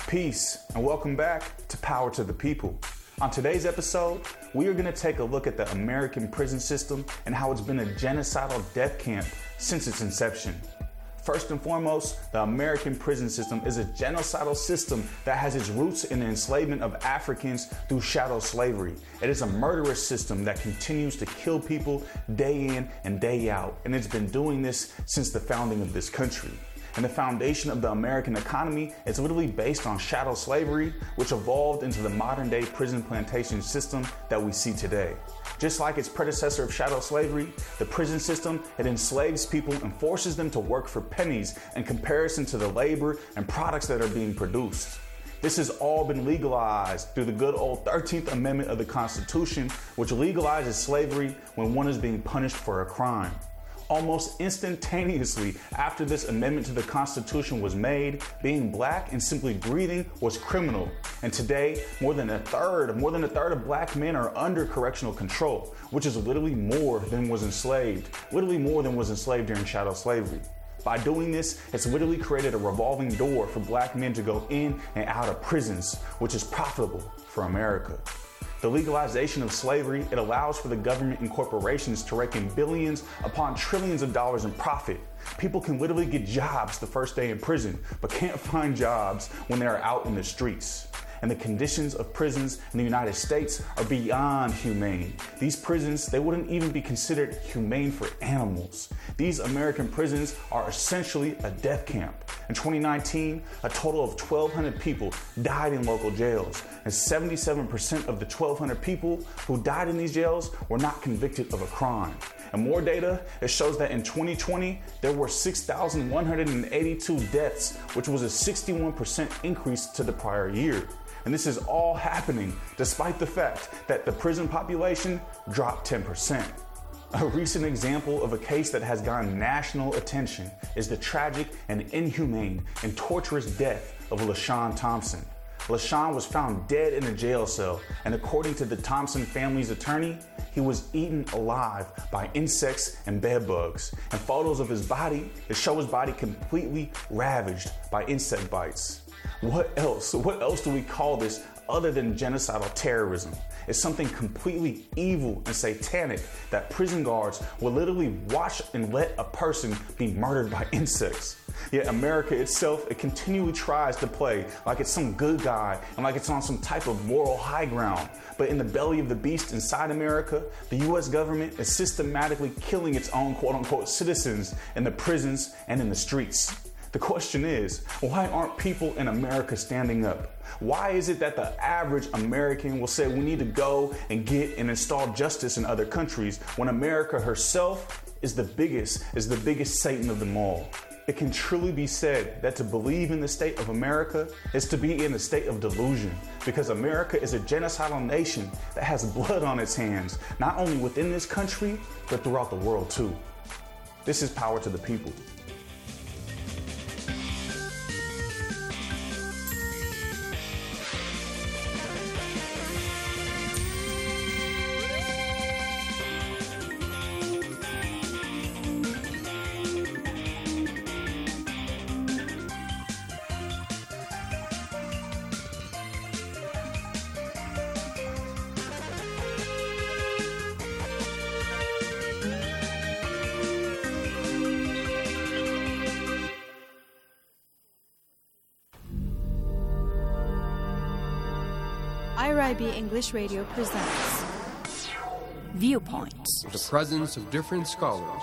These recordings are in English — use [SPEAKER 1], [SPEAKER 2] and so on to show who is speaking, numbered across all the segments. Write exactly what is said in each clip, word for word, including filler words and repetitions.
[SPEAKER 1] Peace, and welcome back to Power to the People. On today's episode, we are going to take a look at the American prison system and how it's been a genocidal death camp since its inception. First and foremost, the American prison system is a genocidal system that has its roots in the enslavement of Africans through chattel slavery. It is a murderous system that continues to kill people day in and day out, and it's been doing this since the founding of this country. And the foundation of the American economy is literally based on chattel slavery, which evolved into the modern day prison plantation system that we see today. Just like its predecessor of chattel slavery, the prison system, it enslaves people and forces them to work for pennies in comparison to the labor and products that are being produced. This has all been legalized through the good old thirteenth Amendment of the Constitution, which legalizes slavery when one is being punished for a crime. Almost instantaneously after this amendment to the Constitution was made, being black and simply breathing was criminal. And today, more than a third, more than a third of black men are under correctional control, which is literally more than was enslaved, literally more than was enslaved during chattel slavery. By doing this, it's literally created a revolving door for black men to go in and out of prisons, which is profitable for America. The legalization of slavery, it allows for the government and corporations to rake in billions upon trillions of dollars in profit. People can literally get jobs the first day in prison, but can't find jobs when they are out in the streets. And the conditions of prisons in the United States are beyond humane. These prisons, they wouldn't even be considered humane for animals. These American prisons are essentially a death camp. In twenty nineteen, a total of twelve hundred people died in local jails, and seventy-seven percent of the twelve hundred people who died in these jails were not convicted of a crime. And more data, it shows that in twenty twenty, there were six thousand one hundred eighty-two deaths, which was a sixty-one percent increase to the prior year. And this is all happening despite the fact that the prison population dropped ten percent. A recent example of a case that has gotten national attention is the tragic and inhumane and torturous death of LaShawn Thompson. LaShawn was found dead in a jail cell, and according to the Thompson family's attorney, he was eaten alive by insects and bed bugs. And photos of his body, they show his body completely ravaged by insect bites. What else? What else do we call this other than genocidal terrorism? It's something completely evil and satanic that prison guards will literally watch and let a person be murdered by insects. Yet America itself, it continually tries to play like it's some good guy and like it's on some type of moral high ground. But in the belly of the beast inside America, the U S government is systematically killing its own quote-unquote citizens in the prisons and in the streets. The question is, why aren't people in America standing up? Why is it that the average American will say we need to go and get and install justice in other countries when America herself is the biggest, is the biggest Satan of them all? It can truly be said that to believe in the state of America is to be in a state of delusion, because America is a genocidal nation that has blood on its hands, not only within this country, but throughout the world too. This is Power to the People.
[SPEAKER 2] I R I B English Radio presents Viewpoints.
[SPEAKER 3] The presence of different scholars.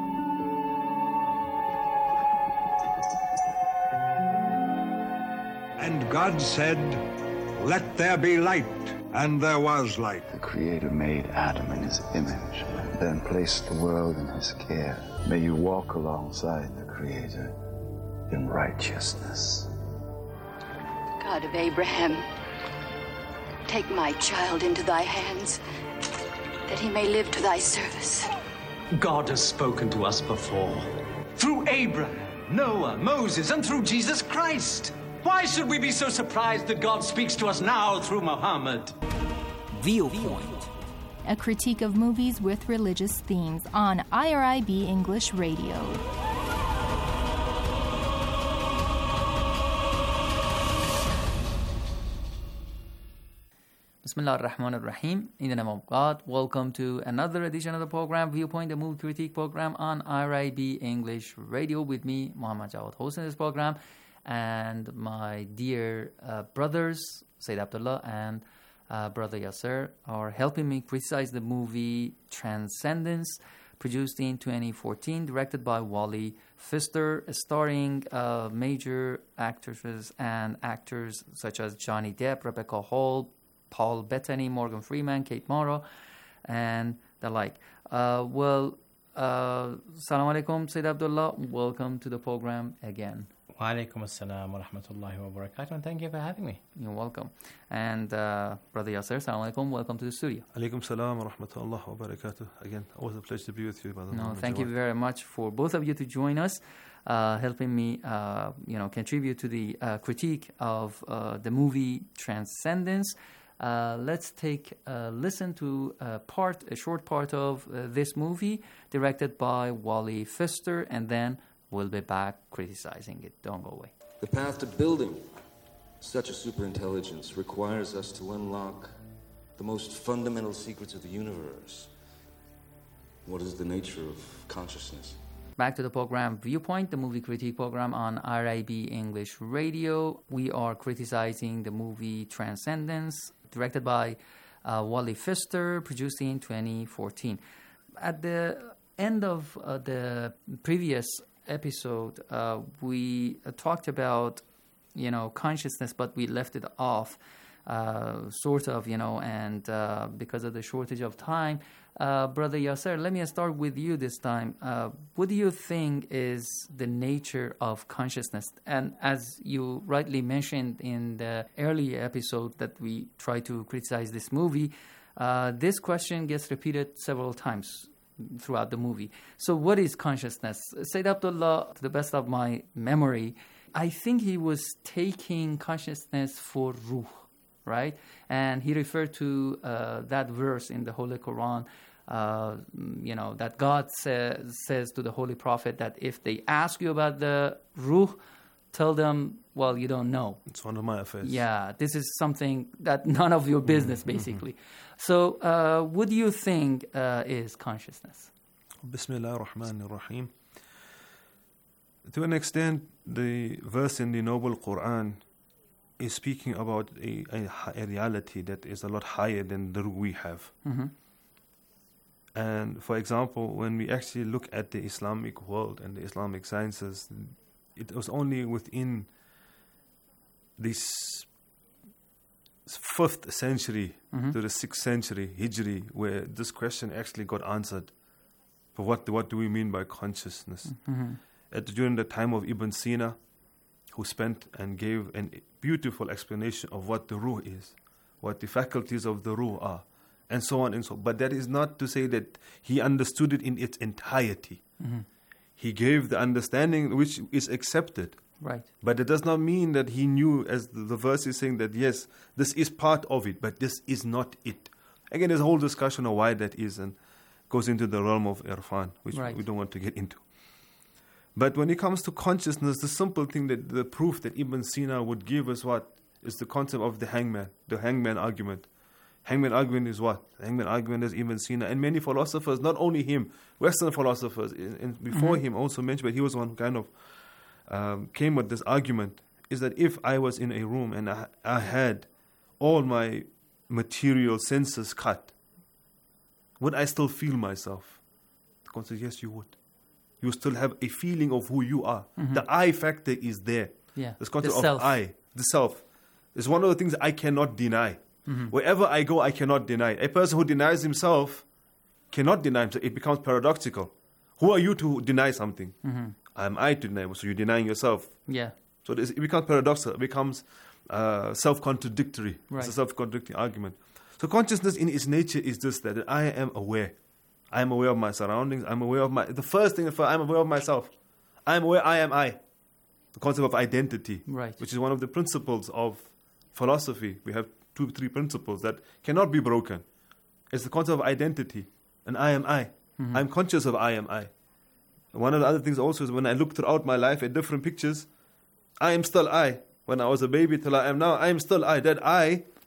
[SPEAKER 4] And God said, "Let there be light," and there was light.
[SPEAKER 5] The Creator made Adam in his image, then placed the world in his care. May you walk alongside the Creator in righteousness.
[SPEAKER 6] God of Abraham, take my child into thy hands, that he may live to thy service.
[SPEAKER 7] God has spoken to us before, through Abraham, Noah, Moses, and through Jesus Christ. Why should we be so surprised that God speaks to us now through Muhammad?
[SPEAKER 2] Viewpoint, a critique of movies with religious themes on I R I B English Radio.
[SPEAKER 8] Bismillah ar-Rahman ar-Rahim. In the name of God, welcome to another edition of the program, Viewpoint, the movie critique program on I R I B English Radio with me, Muhammad Jawad, hosting this program, and my dear uh, brothers, Sayyid Abdullah and uh, Brother Yasser, are helping me criticize the movie Transcendence, produced in twenty fourteen, directed by Wally Pfister, starring uh, major actresses and actors such as Johnny Depp, Rebecca Hall, Paul Bettany, Morgan Freeman, Kate Mara, and the like. Uh, well, uh, Assalamu alaikum, Sayyid Abdullah. Welcome to the program again.
[SPEAKER 9] Wa alaikum assalam wa rahmatullahi wa barakatuh, and thank you for having me.
[SPEAKER 8] You're welcome. And uh, Brother Yasser, Assalamu alaikum, welcome to the studio.
[SPEAKER 10] Alaikum salam wa rahmatullahi wa barakatuh. Again, always a pleasure to be with you, Brother.
[SPEAKER 8] No, thank you very much for both of you to join us, uh, helping me, uh, you know, contribute to the uh, critique of uh, the movie Transcendence. Uh, let's take a listen to a part, a short part of uh, this movie, directed by Wally Pfister, and then we'll be back criticizing it. Don't go away.
[SPEAKER 11] The path to building such a superintelligence requires us to unlock the most fundamental secrets of the universe. What is the nature of consciousness?
[SPEAKER 8] Back to the program Viewpoint, the movie critique program on I R I B English Radio. We are criticizing the movie Transcendence, directed by uh, Wally Pfister, produced in twenty fourteen. At the end of uh, the previous episode, uh, we uh, talked about, you know, consciousness, but we left it off, uh, sort of, you know, and uh, because of the shortage of time. Uh, Brother Yasser, let me start with you this time. Uh, what do you think is the nature of consciousness? And as you rightly mentioned in the earlier episode that we try to criticize this movie, uh, this question gets repeated several times throughout the movie. So what is consciousness? Sayyid Abdullah, to the best of my memory, I think he was taking consciousness for ruh, right? And he referred to uh, that verse in the Holy Quran, uh, you know, that God sa- says to the Holy Prophet that if they ask you about the ruh, tell them, well, you don't know.
[SPEAKER 10] It's one of my affairs.
[SPEAKER 8] Yeah, this is something that none of your business, mm-hmm. basically. So uh, what do you think uh, is consciousness?
[SPEAKER 10] Bismillah ar-Rahman ar-Rahim. To an extent, the verse in the Noble Quran is speaking about a, a, a reality that is a lot higher than the ruh we have.
[SPEAKER 8] Mm-hmm.
[SPEAKER 10] And for example, when we actually look at the Islamic world and the Islamic sciences, it was only within this fifth century
[SPEAKER 8] mm-hmm.
[SPEAKER 10] to the sixth century Hijri where this question actually got answered. For what, what do we mean by consciousness?
[SPEAKER 8] Mm-hmm.
[SPEAKER 10] At, during the time of Ibn Sina, who spent and gave a beautiful explanation of what the ruh is, what the faculties of the ruh are, and so on and so on. But that is not to say that he understood it in its entirety.
[SPEAKER 8] Mm-hmm.
[SPEAKER 10] He gave the understanding which is accepted.
[SPEAKER 8] Right.
[SPEAKER 10] But it does not mean that he knew, as the, the verse is saying, that yes, this is part of it, but this is not it. Again, there's a whole discussion of why that is, and goes into the realm of irfan, which
[SPEAKER 8] right.
[SPEAKER 10] we don't want to get into. But when it comes to consciousness, the simple thing, that the proof that Ibn Sina would give us what is the concept of the hangman, the hangman argument. Hangman argument is what? The hangman argument is Ibn Sina. And many philosophers, not only him, Western philosophers, and before
[SPEAKER 8] mm-hmm.
[SPEAKER 10] him also mentioned, but he was one who kind of um, came with this argument, is that if I was in a room and I, I had all my material senses cut, would I still feel myself? The concept is yes, you would. You still have a feeling of who you are.
[SPEAKER 8] Mm-hmm.
[SPEAKER 10] The I factor is there.
[SPEAKER 8] Yeah.
[SPEAKER 10] This concept
[SPEAKER 8] the
[SPEAKER 10] of
[SPEAKER 8] self.
[SPEAKER 10] I, the self, is one of the things I cannot deny.
[SPEAKER 8] Mm-hmm.
[SPEAKER 10] Wherever I go, I cannot deny it. A person who denies himself cannot deny himself. It becomes paradoxical. Who are you to deny something?
[SPEAKER 8] Mm-hmm.
[SPEAKER 10] I'm I to deny. So you're denying yourself.
[SPEAKER 8] Yeah.
[SPEAKER 10] So this, it becomes paradoxical. It becomes uh, self-contradictory.
[SPEAKER 8] Right.
[SPEAKER 10] It's a self-contradicting argument. So consciousness in its nature is this, that I am aware. I am aware of my surroundings. I'm aware of my... The first thing, I'm aware of myself. I'm aware I am I. The concept of identity.
[SPEAKER 8] Right.
[SPEAKER 10] Which is one of the principles of philosophy. We have two, three principles that cannot be broken. It's the concept of identity. And I am I.
[SPEAKER 8] Mm-hmm.
[SPEAKER 10] I'm conscious of I am I. One of the other things also is when I look throughout my life at different pictures, I am still I. When I was a baby till I am now, I am still I. That I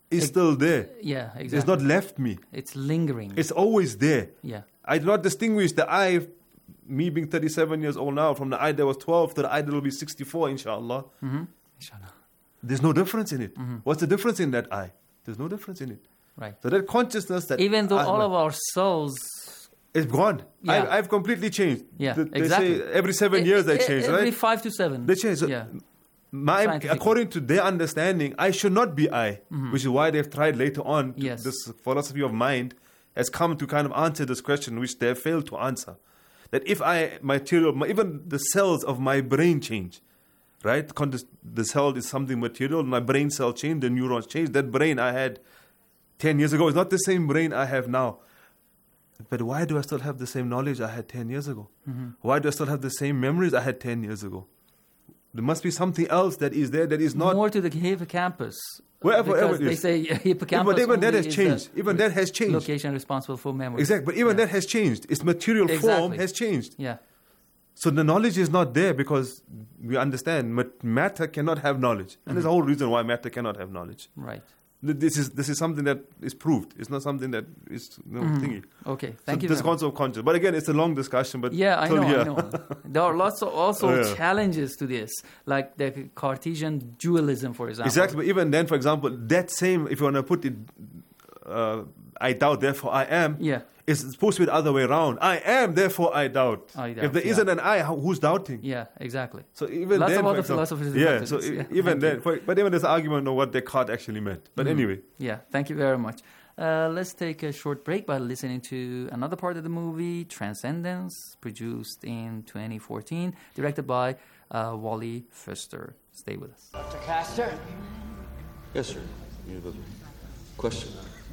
[SPEAKER 10] is
[SPEAKER 8] Ex-
[SPEAKER 10] still there.
[SPEAKER 8] Yeah, exactly.
[SPEAKER 10] It's not left me.
[SPEAKER 8] It's lingering.
[SPEAKER 10] It's always there.
[SPEAKER 8] Yeah.
[SPEAKER 10] I do not distinguish the I, me being thirty-seven years old now, from the I that was twelve to the I that will be sixty-four, inshallah.
[SPEAKER 8] Mm-hmm. Inshallah.
[SPEAKER 10] There's no difference in it.
[SPEAKER 8] Mm-hmm.
[SPEAKER 10] What's the difference in that I? There's no difference in it.
[SPEAKER 8] Right.
[SPEAKER 10] So that consciousness that...
[SPEAKER 8] Even though
[SPEAKER 10] I,
[SPEAKER 8] all of our souls...
[SPEAKER 10] It's gone.
[SPEAKER 8] Yeah.
[SPEAKER 10] I, I've completely changed.
[SPEAKER 8] Yeah,
[SPEAKER 10] they, they
[SPEAKER 8] exactly.
[SPEAKER 10] say every seven
[SPEAKER 8] It-
[SPEAKER 10] years they
[SPEAKER 8] it-
[SPEAKER 10] change,
[SPEAKER 8] every
[SPEAKER 10] right?
[SPEAKER 8] Every five to seven.
[SPEAKER 10] They change. So
[SPEAKER 8] yeah.
[SPEAKER 10] My,
[SPEAKER 8] Scientific.
[SPEAKER 10] according to their understanding, I should not be I,
[SPEAKER 8] Mhm.
[SPEAKER 10] which is why they've tried later on. To,
[SPEAKER 8] Yes.
[SPEAKER 10] This philosophy of mind has come to kind of answer this question, which they have failed to answer. That if I material, my, even the cells of my brain change, right? Con- The cell is something material. My brain cell change, the neurons change. That brain I had ten years ago is not the same brain I have now. But why do I still have the same knowledge I had ten years ago?
[SPEAKER 8] Mhm.
[SPEAKER 10] Why do I still have the same memories I had ten years ago? There must be something else that is there that is not...
[SPEAKER 8] More to the hippocampus.
[SPEAKER 10] Wherever,
[SPEAKER 8] because
[SPEAKER 10] wherever it
[SPEAKER 8] they
[SPEAKER 10] is.
[SPEAKER 8] say hippocampus
[SPEAKER 10] But even that
[SPEAKER 8] only
[SPEAKER 10] has
[SPEAKER 8] is
[SPEAKER 10] changed.
[SPEAKER 8] the
[SPEAKER 10] Even that has changed.
[SPEAKER 8] location responsible for memory.
[SPEAKER 10] Exactly. But even that has changed. Its material form
[SPEAKER 8] Exactly.
[SPEAKER 10] has changed.
[SPEAKER 8] Yeah.
[SPEAKER 10] So the knowledge is not there because we understand mat- matter cannot have knowledge. And there's a whole reason why matter cannot have knowledge.
[SPEAKER 8] Right.
[SPEAKER 10] Th- This is this is something that is proved. It's not something that is you know,
[SPEAKER 8] Mhm.
[SPEAKER 10] thingy.
[SPEAKER 8] Okay,
[SPEAKER 10] So
[SPEAKER 8] thank you
[SPEAKER 10] This
[SPEAKER 8] very much.
[SPEAKER 10] concept of conscious. But again, it's a long discussion. But
[SPEAKER 8] Yeah, I
[SPEAKER 10] till
[SPEAKER 8] know,
[SPEAKER 10] here.
[SPEAKER 8] I know. There are lots of also
[SPEAKER 10] Oh, yeah.
[SPEAKER 8] challenges to this, like the Cartesian dualism, for example.
[SPEAKER 10] Exactly. But even then, for example, that same, if you want to put it, uh, I doubt, therefore I am,
[SPEAKER 8] Yeah.
[SPEAKER 10] it's supposed to be the other way around. I am, therefore I doubt.
[SPEAKER 8] I doubt,
[SPEAKER 10] if there
[SPEAKER 8] yeah.
[SPEAKER 10] isn't an I, how- who's doubting?
[SPEAKER 8] Yeah, exactly.
[SPEAKER 10] So even
[SPEAKER 8] Lots
[SPEAKER 10] then,
[SPEAKER 8] about
[SPEAKER 10] for
[SPEAKER 8] the
[SPEAKER 10] example-
[SPEAKER 8] philosophers.
[SPEAKER 10] Yeah, so e-
[SPEAKER 8] yeah.
[SPEAKER 10] even
[SPEAKER 8] Thank
[SPEAKER 10] then,
[SPEAKER 8] you.
[SPEAKER 10] for, but even there's an argument on what Descartes actually meant. But
[SPEAKER 8] Mhm.
[SPEAKER 10] anyway.
[SPEAKER 8] Yeah, thank you very much. Uh, let's take a short break by listening to another part of the movie, Transcendence, produced in twenty fourteen, directed by uh, Wally Pfister. Stay with us.
[SPEAKER 11] Doctor Castor? Yes, sir. You have a question?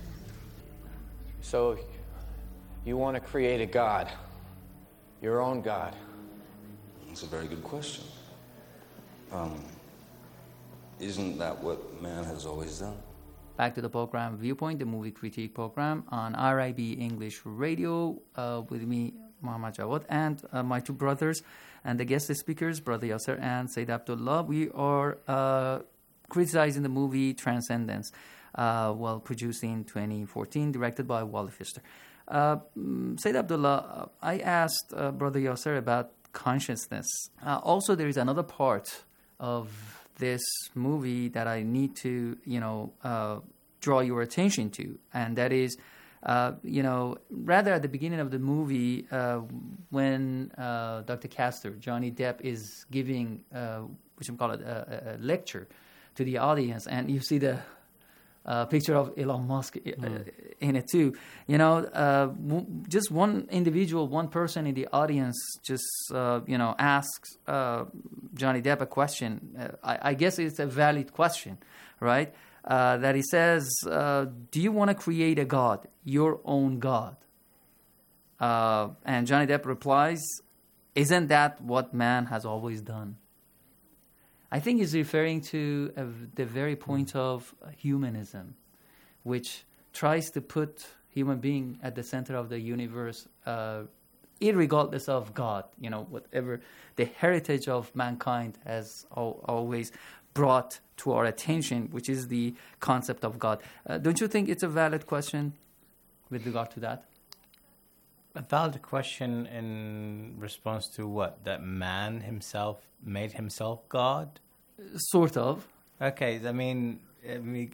[SPEAKER 12] So, you want to create a God, your own God?
[SPEAKER 11] That's a very good question. Um, isn't that what man has always done?
[SPEAKER 8] Back to the program Viewpoint, the movie critique program on R I B English Radio, uh, with me, Muhammad Jawad, and uh, my two brothers, and the guest speakers, Brother Yasser and Sayyid Abdullah. We are uh, criticizing the movie Transcendence, uh, well, produced in twenty fourteen, directed by Wally Pfister. Uh, mm, Sayyid Abdullah, uh, I asked uh, Brother Yasser about consciousness. Uh, also, there is another part of this movie that I need to, you know, uh, draw your attention to, and that is, uh, you know, rather at the beginning of the movie, uh, when uh, Doctor Castor, Johnny Depp, is giving, uh, what you call it, a, a lecture to the audience, and you see the uh, picture of Elon Musk uh, in it too. You know, uh, w- just one individual, one person in the audience just, uh, you know, asks uh, Johnny Depp a question. Uh, I, I guess it's a valid question, right? Uh, that he says, uh, do you want to create a God, your own God? Uh, and Johnny Depp replies, isn't that what man has always done? I think he's referring to uh, the very point of humanism, which tries to put human being at the center of the universe, uh, irregardless of God. You know, whatever the heritage of mankind has al- always brought to our attention, which is the concept of God. Uh, don't you think it's a valid question with regard to that?
[SPEAKER 9] A valid question in response to what? That man himself made himself God?
[SPEAKER 8] Sort of.
[SPEAKER 9] Okay, I mean, I mean,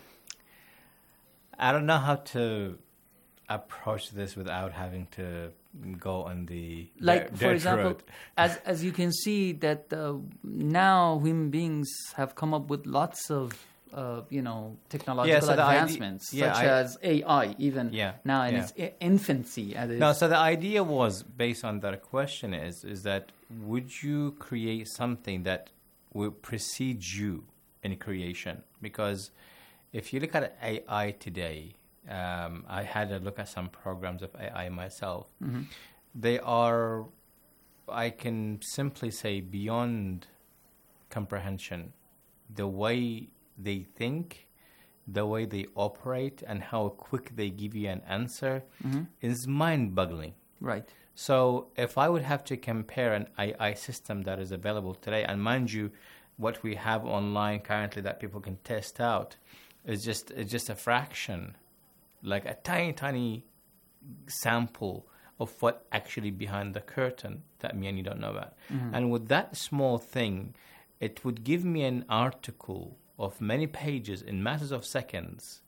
[SPEAKER 9] I don't know how to approach this without having to go on the
[SPEAKER 8] like
[SPEAKER 9] di-
[SPEAKER 8] for
[SPEAKER 9] dirt
[SPEAKER 8] example,
[SPEAKER 9] road.
[SPEAKER 8] as as you can see that uh, now human beings have come up with lots of uh, you know technological
[SPEAKER 9] Yeah, so the idea-
[SPEAKER 8] advancements,
[SPEAKER 9] yeah,
[SPEAKER 8] such
[SPEAKER 9] I-
[SPEAKER 8] as A I, even
[SPEAKER 9] Yeah,
[SPEAKER 8] now in
[SPEAKER 9] yeah.
[SPEAKER 8] its i- infancy. As
[SPEAKER 9] No,
[SPEAKER 8] it's-
[SPEAKER 9] so the idea was based on that question is is that would you create something that will precede you in creation? Because if you look at A I today, um, I had a look at some programs of A I myself.
[SPEAKER 8] Mhm.
[SPEAKER 9] They are, I can simply say, beyond comprehension. The way they think, the way they operate, and how quick they give you an answer
[SPEAKER 8] Mhm.
[SPEAKER 9] is mind-boggling.
[SPEAKER 8] Right.
[SPEAKER 9] So if I would have to compare an A I system that is available today, and mind you, what we have online currently that people can test out, is just is just a fraction, like a tiny, tiny sample of what actually behind the curtain that me and you don't know about.
[SPEAKER 8] Mhm.
[SPEAKER 9] And with that small thing, it would give me an article of many pages in matters of seconds.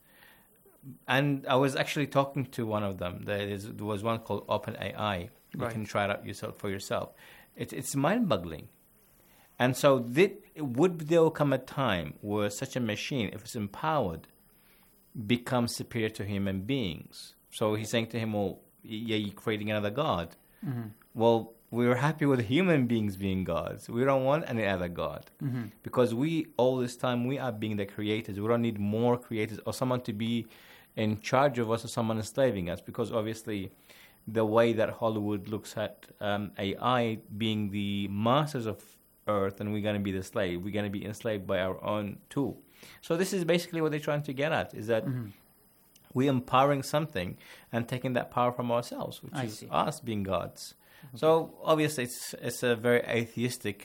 [SPEAKER 9] And I was actually talking to one of them. There, is, there was one called OpenAI. You
[SPEAKER 8] Right.
[SPEAKER 9] can try it out yourself for yourself. It, it's mind-boggling. And so th- would there come a time where such a machine, if it's empowered, becomes superior to human beings? So he's saying to him, well, yeah, you're creating another God.
[SPEAKER 8] Mhm.
[SPEAKER 9] Well, we're happy with human beings being gods. We don't want any other God.
[SPEAKER 8] Mhm.
[SPEAKER 9] Because we, all this time, we are being the creators. We don't need more creators or someone to be in charge of us or someone enslaving us. Because obviously, the way that Hollywood looks at um, A I being the masters of Earth and we're going to be the slave, we're going to be enslaved by our own tool. So this is basically what they're trying to get at, is that
[SPEAKER 8] Mhm.
[SPEAKER 9] we're empowering something and taking that power from ourselves, which
[SPEAKER 8] I
[SPEAKER 9] is
[SPEAKER 8] see.
[SPEAKER 9] us being gods. So obviously, it's it's a very atheistic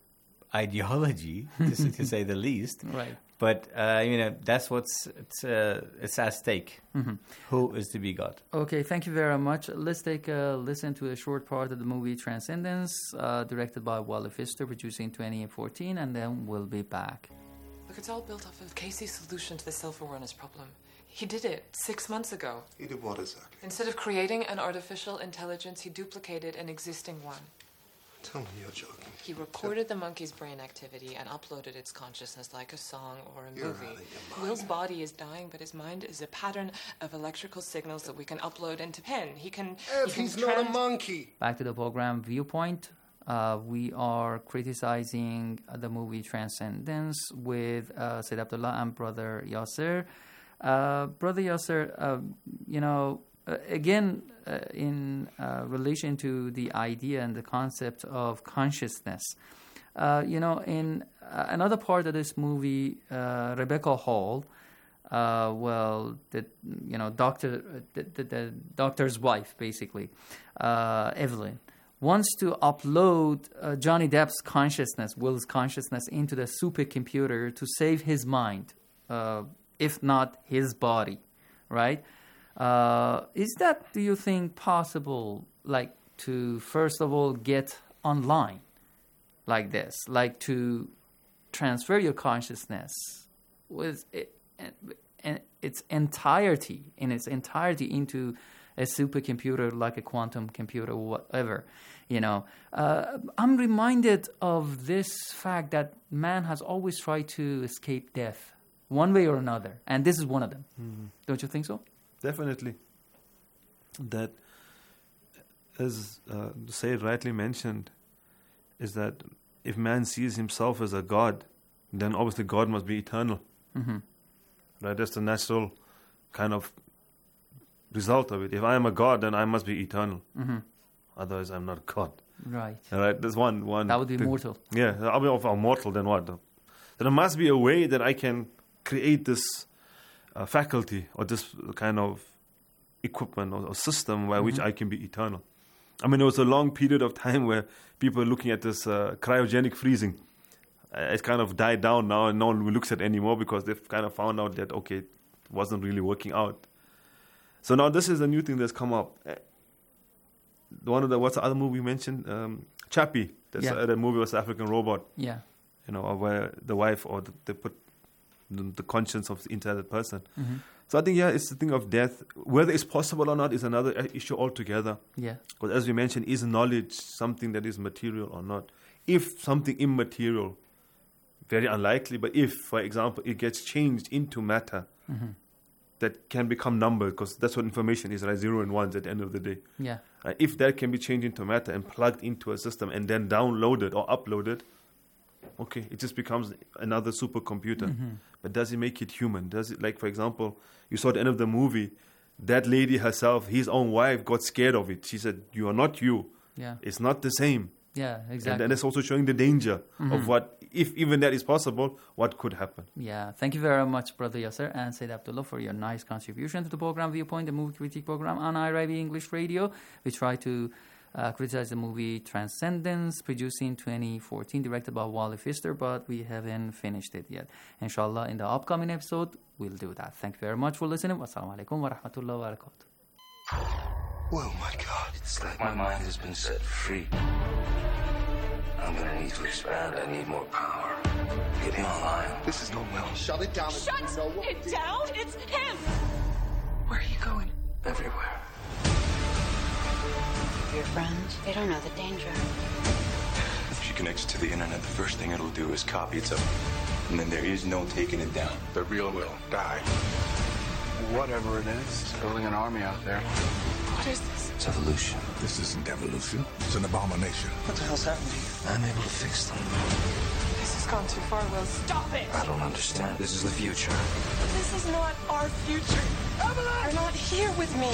[SPEAKER 9] ideology, to, s- to say the least.
[SPEAKER 8] Right.
[SPEAKER 9] But uh, you know, that's what's it's uh, it's at stake.
[SPEAKER 8] Mhm.
[SPEAKER 9] Who is to be God?
[SPEAKER 8] Okay, thank you very much. Let's take a listen to a short part of the movie Transcendence, uh, directed by Wally Pfister, produced in twenty fourteen, and then we'll be back.
[SPEAKER 13] Look, it's all built off of Casey's solution to the self-awareness problem. He did it six months ago.
[SPEAKER 14] He did what exactly?
[SPEAKER 13] Instead of creating an artificial intelligence, he duplicated an existing one.
[SPEAKER 14] Tell me you're joking.
[SPEAKER 13] He recorded the monkey's brain activity and uploaded its consciousness like a song or a
[SPEAKER 14] You're
[SPEAKER 13] movie.
[SPEAKER 14] out of your mind.
[SPEAKER 13] Will's body is dying, but his mind is a pattern of electrical signals that we can upload into pen. He can.
[SPEAKER 14] Ev,
[SPEAKER 13] he can
[SPEAKER 14] he's not a
[SPEAKER 13] trans-
[SPEAKER 14] monkey.
[SPEAKER 8] Back to the program Viewpoint. Uh, we are criticizing uh, the movie Transcendence with uh, Said Abdullah and Brother Yasser. Uh, Brother Yasser, uh, you know, uh, again, uh, in uh, relation to the idea and the concept of consciousness, uh, you know, in uh, another part of this movie, uh, Rebecca Hall, uh, well, the you know doctor, the, the, the doctor's wife, basically, uh, Evelyn, wants to upload uh, Johnny Depp's consciousness, Will's consciousness, into the supercomputer to save his mind, uh, if not his body, right? Uh, is that, do you think, possible, like, to, first of all, get online like this, like to transfer your consciousness with it, and its entirety, in its entirety into a supercomputer like a quantum computer, whatever, you know. Uh, I'm reminded of this fact that man has always tried to escape death, one way or another, and this is one of them.
[SPEAKER 10] Mhm.
[SPEAKER 8] Don't you think so?
[SPEAKER 10] Definitely. That, as uh, Sayyid rightly mentioned, is that if man sees himself as a god, then obviously God must be eternal.
[SPEAKER 8] Mm-hmm.
[SPEAKER 10] Right? That's the natural kind of result of it. If I am a god, then I must be eternal.
[SPEAKER 8] Mm-hmm.
[SPEAKER 10] Otherwise, I'm not God.
[SPEAKER 8] Right.
[SPEAKER 10] All right. There's one. one
[SPEAKER 8] That would be
[SPEAKER 10] thing.
[SPEAKER 8] mortal.
[SPEAKER 10] Yeah. I'll be if I'm mortal, then what? Then there must be a way that I can create this uh, faculty or this kind of equipment or, or system by which
[SPEAKER 8] Mhm.
[SPEAKER 10] I can be eternal. I mean, there was a long period of time where people were looking at this uh, cryogenic freezing. Uh, it's kind of died down now, and no one looks at it anymore because they've kind of found out that, okay, it wasn't really working out. So now this is a new thing that's come up. Uh, One of the, what's the other movie you mentioned? Um, Chappie. That's,
[SPEAKER 8] Yeah.
[SPEAKER 10] uh, that movie was African Robot.
[SPEAKER 8] Yeah.
[SPEAKER 10] You know, where the wife or the, they put the, the conscience of the inside that person.
[SPEAKER 8] Mhm.
[SPEAKER 10] So I think, yeah, it's the thing of death. Whether it's possible or not is another uh, issue altogether.
[SPEAKER 8] Yeah.
[SPEAKER 10] Because as we mentioned, is knowledge something that is material or not? If something immaterial, very unlikely, but if, for example, it gets changed into matter,
[SPEAKER 8] Mhm.
[SPEAKER 10] that can become number, because that's what information is, right? Zero and ones at the end of the day.
[SPEAKER 8] Yeah.
[SPEAKER 10] Uh, if that can be changed into matter and plugged into a system and then downloaded or uploaded, okay, it just becomes another supercomputer.
[SPEAKER 8] Mhm.
[SPEAKER 10] But does it make it human? Does it, like, for example, you saw at the end of the movie, that lady herself, his own wife, got scared of it. She said, "You are not you.
[SPEAKER 8] Yeah.
[SPEAKER 10] It's not the same."
[SPEAKER 8] Yeah,
[SPEAKER 10] And
[SPEAKER 8] exactly.
[SPEAKER 10] then it's also showing the danger
[SPEAKER 8] Mhm.
[SPEAKER 10] of what, if even that is possible, what could happen.
[SPEAKER 8] Yeah, thank you very much, Brother Yasser and Said Abdullah, for your nice contribution to the program Viewpoint, the movie critique program on I R I B English Radio. We try to uh, criticized the movie Transcendence, produced in twenty fourteen, directed by Wally Pfister, but we haven't finished it yet. Inshallah, in the upcoming episode, we'll do that. Thank you very much for listening. Wassalamu alaikum wa rahmatullahi wa barakatuh.
[SPEAKER 14] Whoa, my God.
[SPEAKER 15] It's like my mind has been set free. I'm gonna need to expand. I need more power. Get me online.
[SPEAKER 14] This is going well. Shut it down.
[SPEAKER 16] Shut you know what it down? It's him!
[SPEAKER 13] Where are you going?
[SPEAKER 15] Everywhere.
[SPEAKER 6] Your friends, they don't know the danger.
[SPEAKER 17] If she connects to the internet, the first thing it'll do is copy itself. And then there is no taking it down.
[SPEAKER 14] The real will die.
[SPEAKER 12] Whatever it is, it's building an army out there.
[SPEAKER 13] What is this?
[SPEAKER 15] It's evolution.
[SPEAKER 14] This isn't evolution. It's an abomination.
[SPEAKER 15] What the hell's happening? I'm able to fix them.
[SPEAKER 13] This has gone too far, Will. Stop it!
[SPEAKER 15] I don't understand. This is the future.
[SPEAKER 16] This is not our future. Evelyn! You're not here with me.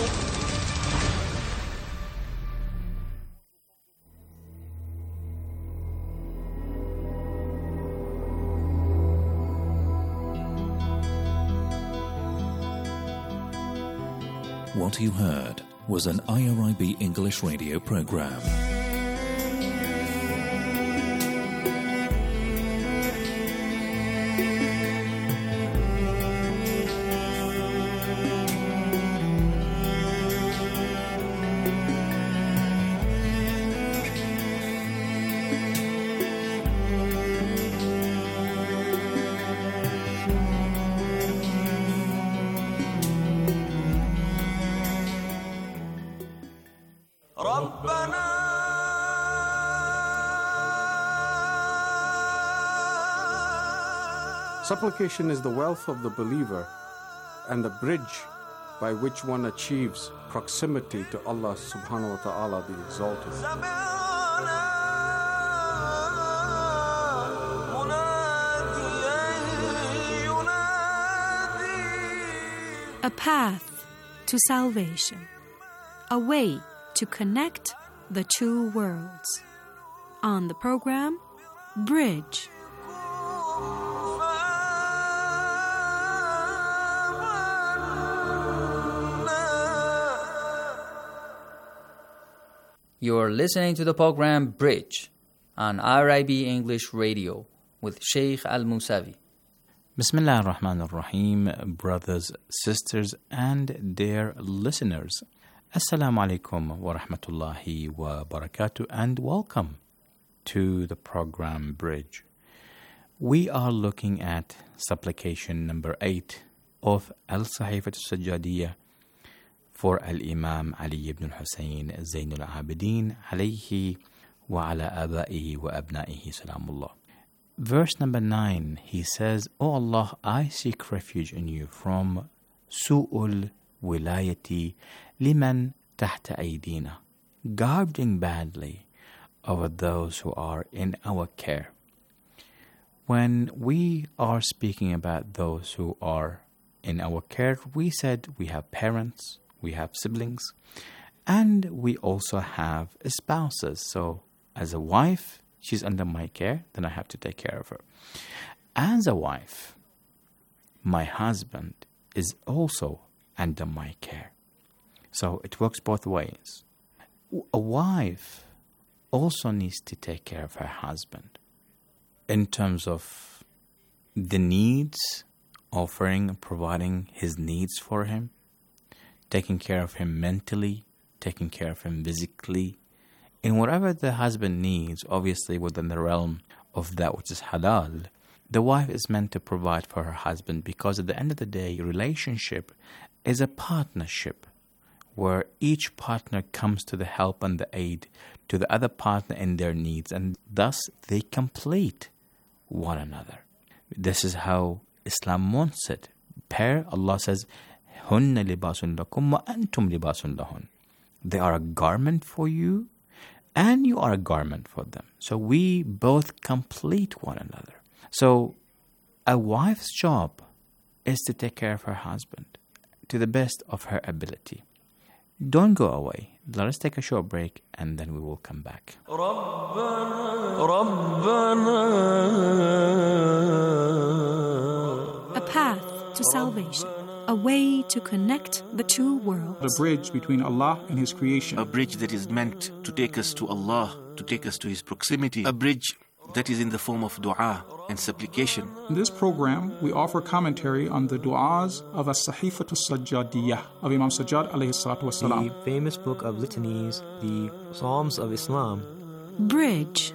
[SPEAKER 18] What you heard was an I R I B English radio program.
[SPEAKER 3] Supplication is the wealth of the believer and the bridge by which one achieves proximity to Allah subhanahu wa ta'ala the Exalted.
[SPEAKER 19] A path to salvation, a way to connect the two worlds. On the program, Bridge.
[SPEAKER 8] You're listening to the program Bridge on I R I B English Radio with Sheikh Al-Musavi.
[SPEAKER 9] Bismillah ar-Rahman ar-Rahim, brothers, sisters, and dear listeners. Assalamu alaikum wa rahmatullahi wa barakatuh, and welcome to the program Bridge. We are looking at supplication number eight of Al-Sahifat al-Sajjadiyah for Al-Imam Ali ibn al-Husayn Zayn al-Abidin alayhi wa ala abaihi wa abnaihi salamullah. Verse number nine, he says, O Allah, I seek refuge in you from su'ul wilayati liman tahta aydina, guarding badly over those who are in our care. When we are speaking about those who are in our care, we said we have parents, we have siblings, and we also have spouses. So as a wife, she's under my care, then I have to take care of her. As a wife, my husband is also under my care. So it works both ways. A wife also needs to take care of her husband in terms of the needs, offering and providing his needs for him, taking care of him mentally, taking care of him physically, in whatever the husband needs, obviously within the realm of that which is halal. The wife is meant to provide for her husband, because at the end of the day, relationship is a partnership where each partner comes to the help and the aid to the other partner in their needs, and thus they complete one another. This is how Islam wants it. Pair, Allah says, Hunna libasun lakum wa antum libasun lahun. They are a garment for you, and you are a garment for them. So we both complete one another. So a wife's job is to take care of her husband to the best of her ability. Don't go away. Let us take a short break, and then we will come back.
[SPEAKER 19] A path to salvation, a way to connect the two worlds.
[SPEAKER 20] The bridge between Allah and His creation.
[SPEAKER 21] A bridge that is meant to take us to Allah, to take us to His proximity. A bridge that is in the form of dua and supplication.
[SPEAKER 20] In this program, we offer commentary on the du'as of As-Sahifatu Sajjadiyah of Imam Sajjad alayhi salatu wasalam.
[SPEAKER 22] The famous book of litanies, the Psalms of Islam.
[SPEAKER 19] Bridge.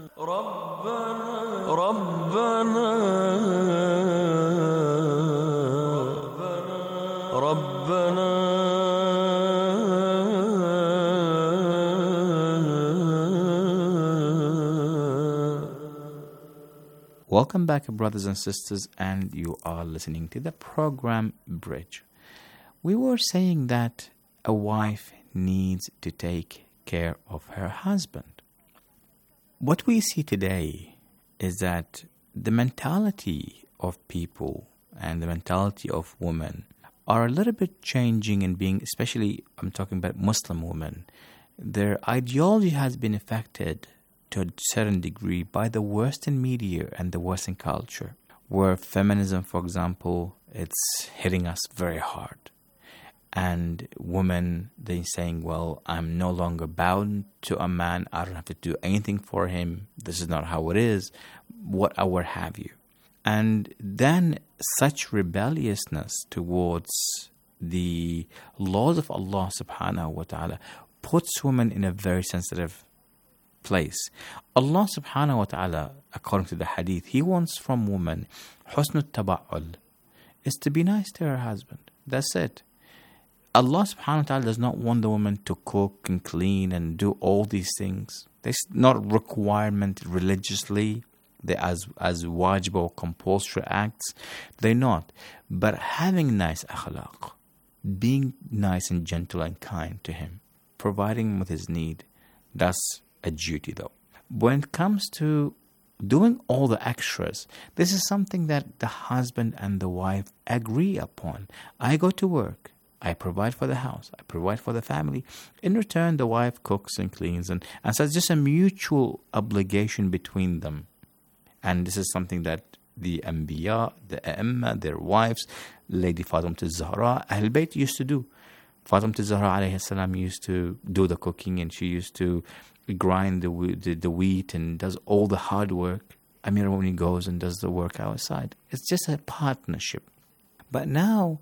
[SPEAKER 9] Welcome back, brothers and sisters, and you are listening to the program Bridge. We were saying that a wife needs to take care of her husband. What we see today is that the mentality of people and the mentality of women are a little bit changing and being, especially I'm talking about Muslim women, their ideology has been affected to a certain degree by the Western media and the Western culture, where feminism, for example, it's hitting us very hard. And women, they're saying, well, I'm no longer bound to a man. I don't have to do anything for him. This is not how it is. Whatever have you. And then such rebelliousness towards the laws of Allah subhanahu wa ta'ala puts women in a very sensitive place. Allah subhanahu wa ta'ala, according to the hadith, He wants from women husnul taba'ul, is to be nice to her husband. That's it. Allah subhanahu wa ta'ala does not want the woman to cook and clean and do all these things. There's not requirement religiously. They as as wajib or compulsory acts. They're not. But having nice akhlaq, being nice and gentle and kind to him, providing him with his need, that's a duty though. When it comes to doing all the extras, this is something that the husband and the wife agree upon. I go to work, I provide for the house, I provide for the family. In return, the wife cooks and cleans, and, and so it's just a mutual obligation between them. And this is something that the Anbiya, the A'imma, their wives, Lady Fatima al-Zahra, Ahl Bayt used to do. Fatima al-Zahra alayhi salam used to do the cooking, and she used to grind the, the the wheat and does all the hard work. Amir when he goes and does the work outside. It's just a partnership. But now,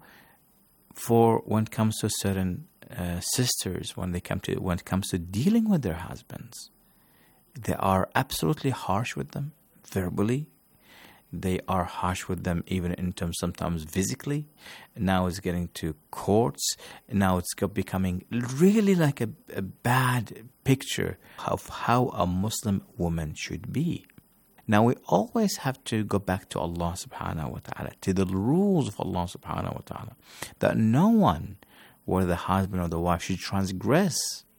[SPEAKER 9] for when it comes to certain uh, sisters, when they come to when it comes to dealing with their husbands, they are absolutely harsh with them verbally. They are harsh with them even in terms sometimes physically. Now it's getting to courts. Now it's becoming really like a, a bad picture of how a Muslim woman should be. Now we always have to go back to Allah subhanahu wa ta'ala, to the rules of Allah subhanahu wa ta'ala, that no one, whether the husband or the wife, should transgress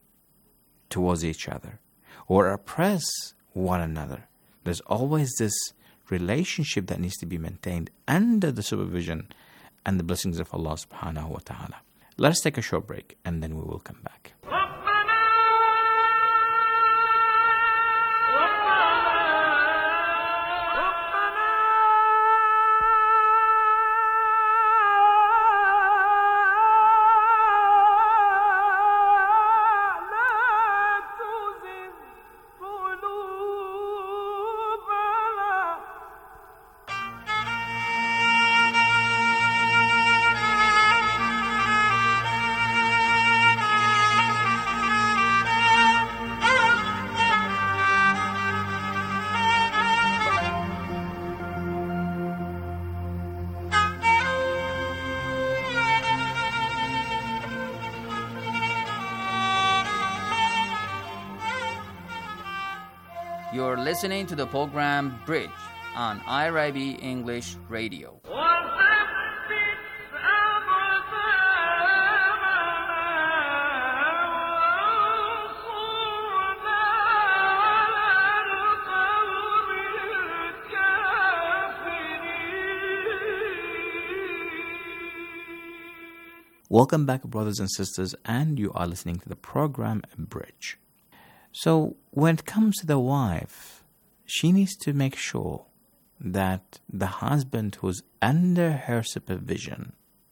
[SPEAKER 9] towards each other or oppress one another. There's always this relationship that needs to be maintained under the supervision and the blessings of Allah subhanahu wa ta'ala. Let us take a short break and then we will come back.
[SPEAKER 8] You're listening to the program Bridge on I R I B English Radio. Welcome back, brothers and sisters, and you are listening to the program Bridge. So when it comes to the wife, she needs to make sure that the husband who's under her supervision,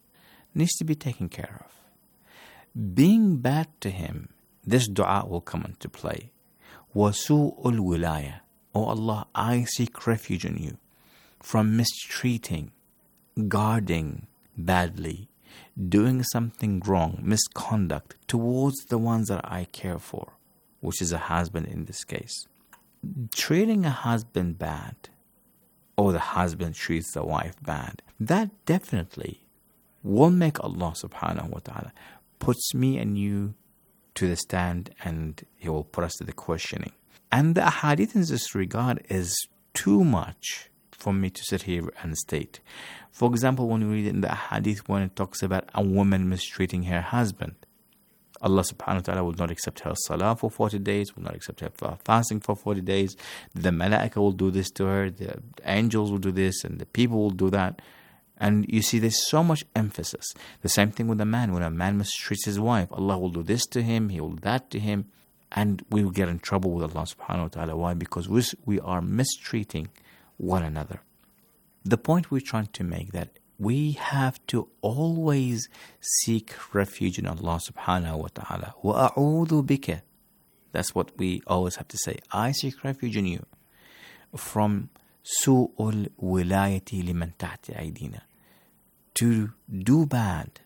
[SPEAKER 1] needs to be taken care of. Being bad to him, this dua will come into play. وَسُوءُ الْوِلَايَةِ Oh Allah, I seek refuge in you from mistreating, guarding badly, doing something wrong, misconduct towards the ones that I care for, which is a husband in this case. Treating a husband bad, or the husband treats the wife bad, that definitely will make Allah subhanahu wa ta'ala puts me and you to the stand, and He will put us to the questioning. And the ahadith in this regard is too much for me to sit here and state. For example, when we read in the ahadith when it talks about a woman mistreating her husband, Allah subhanahu wa ta'ala will not accept her salah for forty days, will not accept her fasting for forty days. The malaika will do this to her, the angels will do this, and the people will do that. And you see, there's so much emphasis. The same thing with a man. When a man mistreats his wife, Allah will do this to him, He will do that to him, and we will get in trouble with Allah subhanahu wa ta'ala. Why? Because we are mistreating one another. The point we're trying to make that we have to always seek refuge in Allah subhanahu wa ta'ala. وَأَعُوذُ بِكَ That's what we always have to say. I seek refuge in you from سُوءُ الْوِلَايَةِ لِمَنْ تَحْتِ أَيْدِينَ To do bad,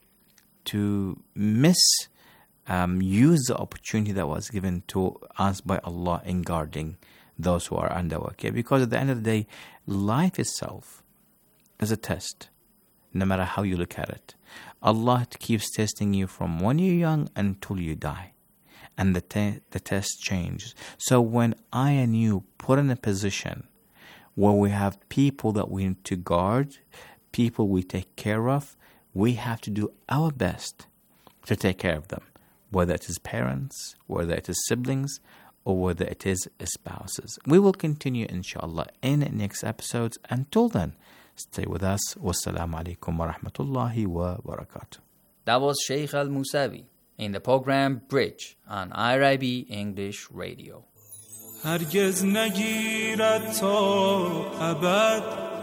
[SPEAKER 1] to miss um, use the opportunity that was given to us by Allah in guarding those who are under our care. Because at the end of the day, life itself is a test, no matter how you look at it. Allah keeps testing you from when you're young until you die. And the, te- the test changes. So when I and you put in a position where we have people that we need to guard, people we take care of, we have to do our best to take care of them. Whether it is parents, whether it is siblings, or whether it is spouses. We will continue, inshallah, in next episodes. Until then, stay with us. Wassalamu alaikum wa rahmatullahi wa barakatuh.
[SPEAKER 8] That was Sheikh Al-Musawi in the program Bridge on I R I B English Radio.
[SPEAKER 4] هرگز نگیرد تا ابد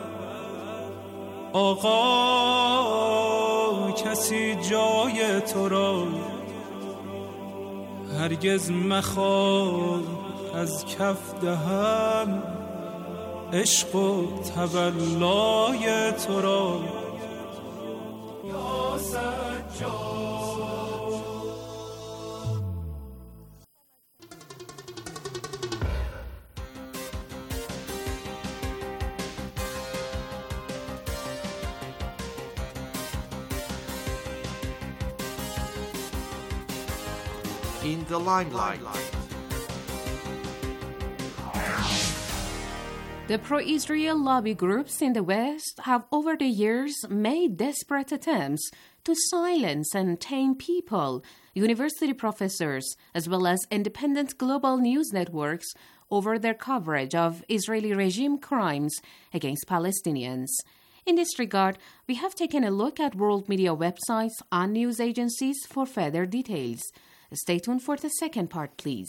[SPEAKER 4] آقا کسی جای تو را هرگز مخواه از کف دهم عشق و تولای تو را یا سجاد.
[SPEAKER 21] In the limelight.
[SPEAKER 23] The pro-Israel lobby groups in the West have over the years made desperate attempts to silence and tame people, university professors, as well as independent global news networks over their coverage of Israeli regime crimes against Palestinians. In this regard, we have taken a look at world media websites and news agencies for further details. Stay tuned for the second part, please.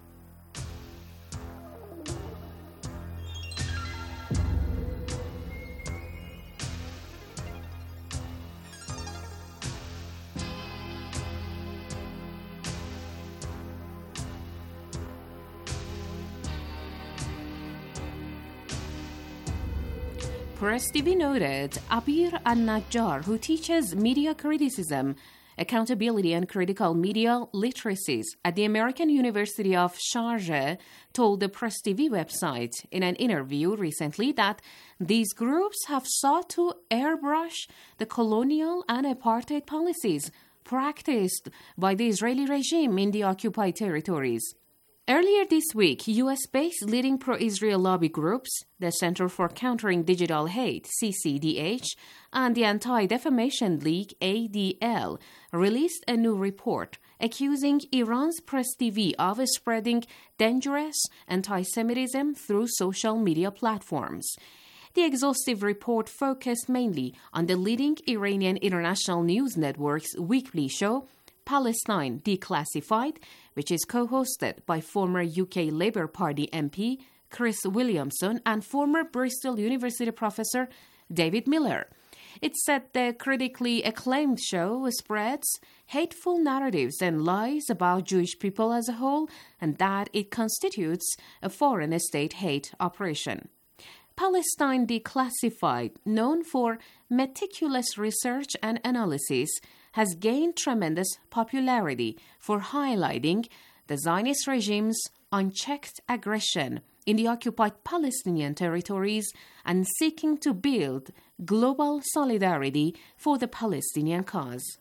[SPEAKER 23] Press T V noted Abir An-Najjar, who teaches media criticism, accountability and critical media literacies at the American University of Sharjah, told the Press T V website in an interview recently that these groups have sought to airbrush the colonial and apartheid policies practiced by the Israeli regime in the occupied territories. Earlier this week, U S-based leading pro-Israel lobby groups, the Center for Countering Digital Hate, C C D H, and the Anti-Defamation League, A D L, released a new report accusing Iran's Press T V of spreading dangerous anti-Semitism through social media platforms. The exhaustive report focused mainly on the leading Iranian international news network's weekly show, Palestine Declassified, which is co-hosted by former U K Labour Party M P Chris Williamson and former Bristol University professor David Miller. It said the critically acclaimed show spreads hateful narratives and lies about Jewish people as a whole, and that it constitutes a foreign state hate operation. Palestine Declassified, known for meticulous research and analysis, has gained tremendous popularity for highlighting the Zionist regime's unchecked aggression in the occupied Palestinian territories and seeking to build global solidarity for the Palestinian cause.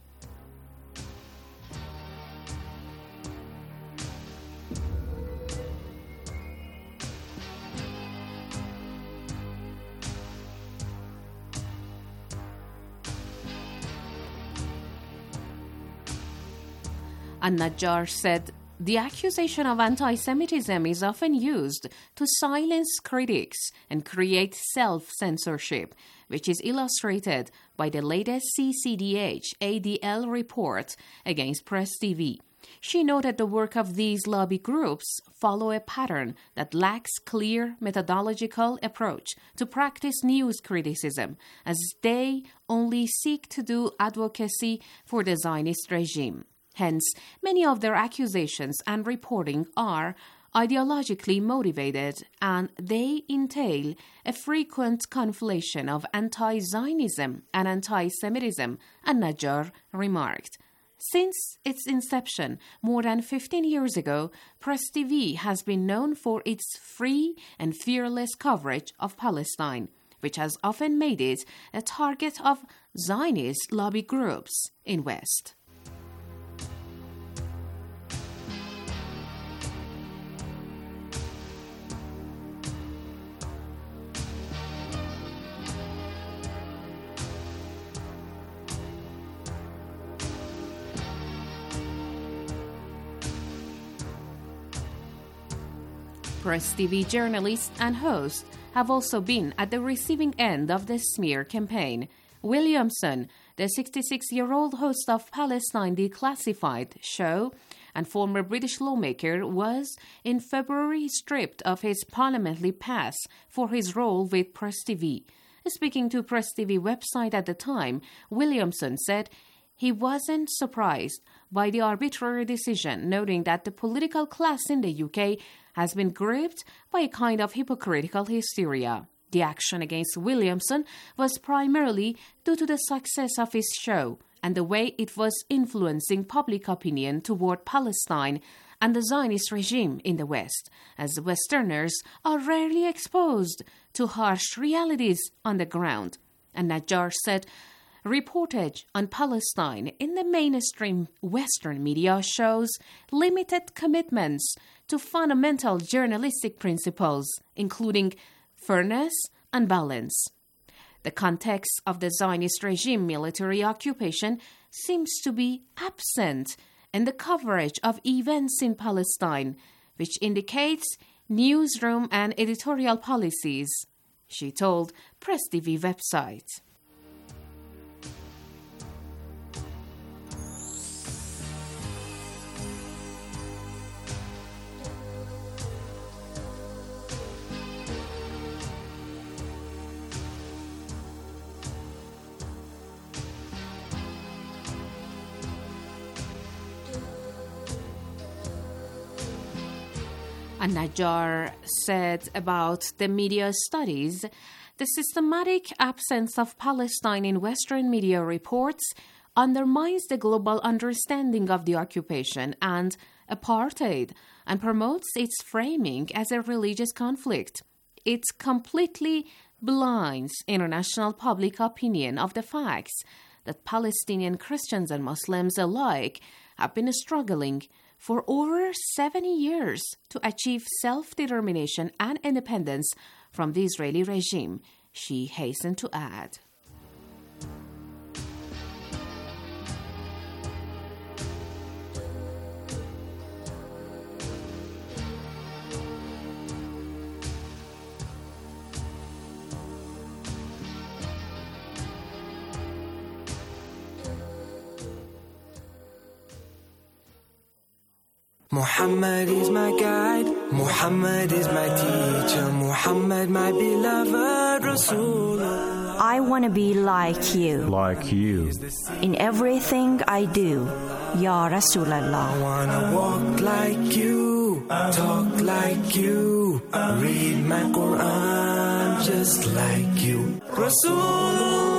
[SPEAKER 23] An-Najjar said, "The accusation of anti-Semitism is often used to silence critics and create self-censorship, which is illustrated by the latest C C D H A D L report against Press T V. She noted the work of these lobby groups follow a pattern that lacks clear methodological approach to practice news criticism, as they only seek to do advocacy for the Zionist regime. Hence, many of their accusations and reporting are ideologically motivated, and they entail a frequent conflation of anti-Zionism and anti-Semitism," An-Najjar remarked. Since its inception more than fifteen years ago, Press T V has been known for its free and fearless coverage of Palestine, which has often made it a target of Zionist lobby groups in West. Press T V journalists and hosts have also been at the receiving end of the smear campaign. Williamson, the sixty-six-year-old host of Palestine Declassified show and former British lawmaker, was in February stripped of his parliamentary pass for his role with Press T V. Speaking to Press T V website at the time, Williamson said he wasn't surprised by the arbitrary decision, noting that the political class in the U K has been gripped by a kind of hypocritical hysteria. The action against Williamson was primarily due to the success of his show and the way it was influencing public opinion toward Palestine and the Zionist regime in the West, as Westerners are rarely exposed to harsh realities on the ground. And Najjar said, "Reportage on Palestine in the mainstream Western media shows limited commitments to fundamental journalistic principles, including fairness and balance. The context of the Zionist regime military occupation seems to be absent in the coverage of events in Palestine, which indicates newsroom and editorial policies," she told Press T V website. An-Najjar said about the media studies, "The systematic absence of Palestine in Western media reports undermines the global understanding of the occupation and apartheid and promotes its framing as a religious conflict. It completely blinds international public opinion of the facts that Palestinian Christians and Muslims alike have been struggling for over seventy years to achieve self-determination and independence from the Israeli regime," she hastened to add.
[SPEAKER 2] Muhammad is my guide, Muhammad is my teacher, Muhammad my beloved Rasulullah.
[SPEAKER 5] I want to be like you.
[SPEAKER 7] Like you.
[SPEAKER 5] In everything I do, Ya Rasulallah.
[SPEAKER 2] I want to walk like you, talk like you, read my Quran just like you. Rasulullah.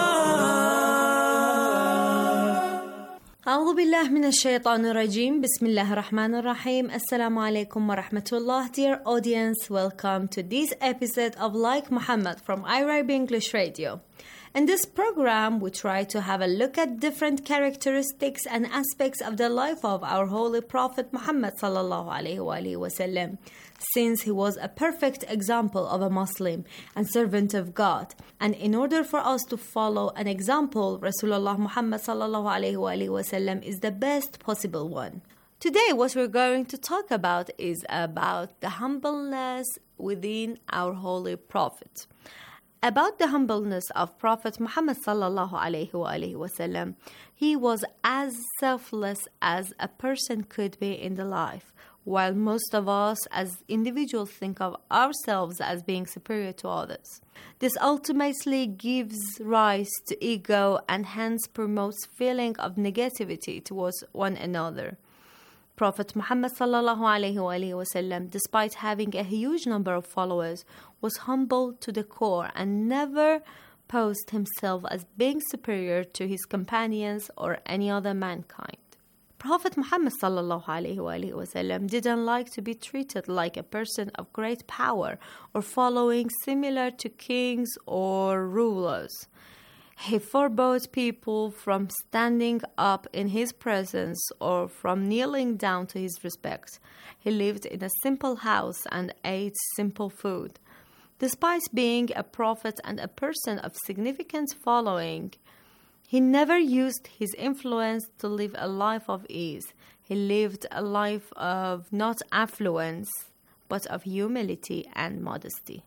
[SPEAKER 24] أعوذ بالله من الشيطان الرجيم. بسم الله الرحمن الرحيم. Assalamu alaikum wa rahmatullah. Dear audience, welcome to this episode of Like Muhammad from I R I B English Radio. In this program, we try to have a look at different characteristics and aspects of the life of our Holy Prophet Muhammad sallallahu alaihi wa alihi wasallam, since he was a perfect example of a Muslim and servant of God. And in order for us to follow an example, Rasulullah Muhammad sallallahu alaihi wa alihi wasallam is the best possible one. Today, what we're going to talk about is about the humbleness within our Holy Prophet. About the humbleness of Prophet Muhammad sallallahu alaihi wa alihi wasallam, he was as selfless as a person could be in the life, while most of us as individuals think of ourselves as being superior to others. This ultimately gives rise to ego and hence promotes feeling of negativity towards one another. Prophet Muhammad sallallahu alaihi wa alihi wasallam, despite having a huge number of followers, was humble to the core and never posed himself as being superior to his companions or any other mankind. Prophet Muhammad sallallahu alaihi wa alihi wasallam didn't like to be treated like a person of great power or following similar to kings or rulers. He forbade people from standing up in his presence or from kneeling down to his respect. He lived in a simple house and ate simple food. Despite being a prophet and a person of significant following, he never used his influence to live a life of ease. He lived a life of not affluence, but of humility and modesty.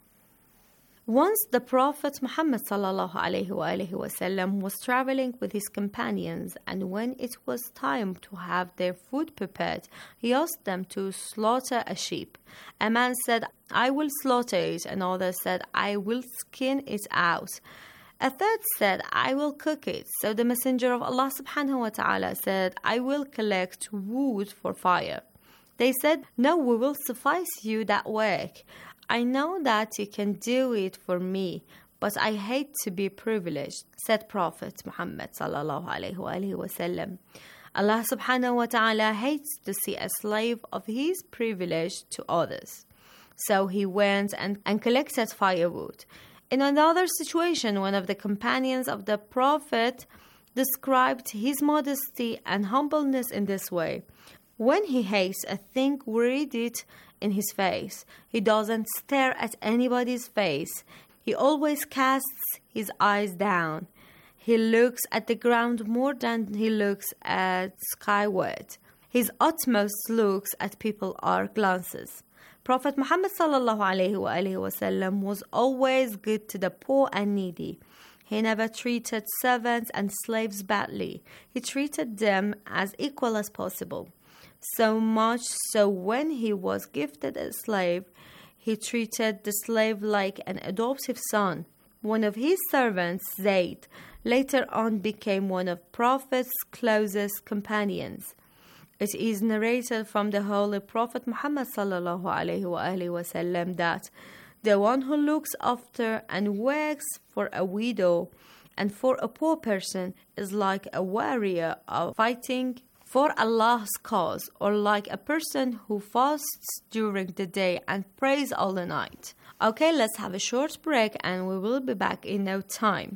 [SPEAKER 24] Once the Prophet Muhammad sallallahu alaihi wa alihi wasallam was traveling with his companions, and when it was time to have their food prepared, he asked them to slaughter a sheep. A man said, "I will slaughter it." Another said, "I will skin it out." A third said, "I will cook it." So the Messenger of Allah subhanahu wa ta'ala said, "I will collect wood for fire." They said, "No, we will suffice you that work. I know that you can do it for me, but I hate to be privileged," said Prophet Muhammad sallallahu alaihi wa alihi wasallam. Allah subhanahu wa ta'ala hates to see a slave of his privilege to others. So he went and, and collected firewood. In another situation, one of the companions of the Prophet described his modesty and humbleness in this way. When he hates a thing, we read it in his face. He doesn't stare at anybody's face. He always casts his eyes down. He looks at the ground more than he looks at skyward. His utmost looks at people are glances. Prophet Muhammad sallallahu alaihi wa alihi wasallam was always good to the poor and needy. He never treated servants and slaves badly. He treated them as equal as possible. So much so when he was gifted a slave, he treated the slave like an adoptive son. One of his servants, Zayd, later on became one of Prophet's closest companions. It is narrated from the Holy Prophet Muhammad sallallahu alaihi wa alihi wasallam that the one who looks after and works for a widow and for a poor person is like a warrior of fighting for Allah's cause, or like a person who fasts during the day and prays all the night. Okay, let's have a short break and we will be back in no time.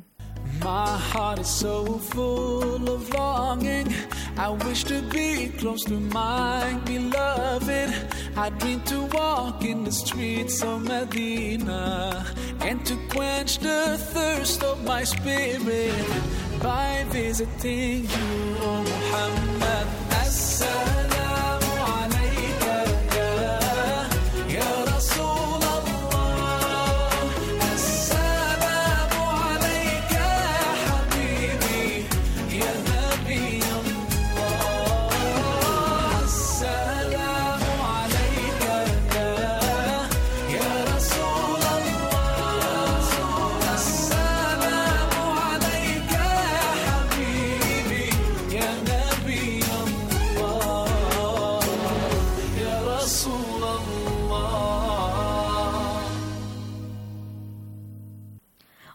[SPEAKER 4] My heart is so full of longing. I wish to be close to my beloved. I dream to walk in the streets of Medina and to quench the thirst of my spirit by visiting you, O Muhammad. Assalamu alayka ya, ya Rasul Allah. Assalamu alayka ya Habibi, ya Nabi Allah. Assalamu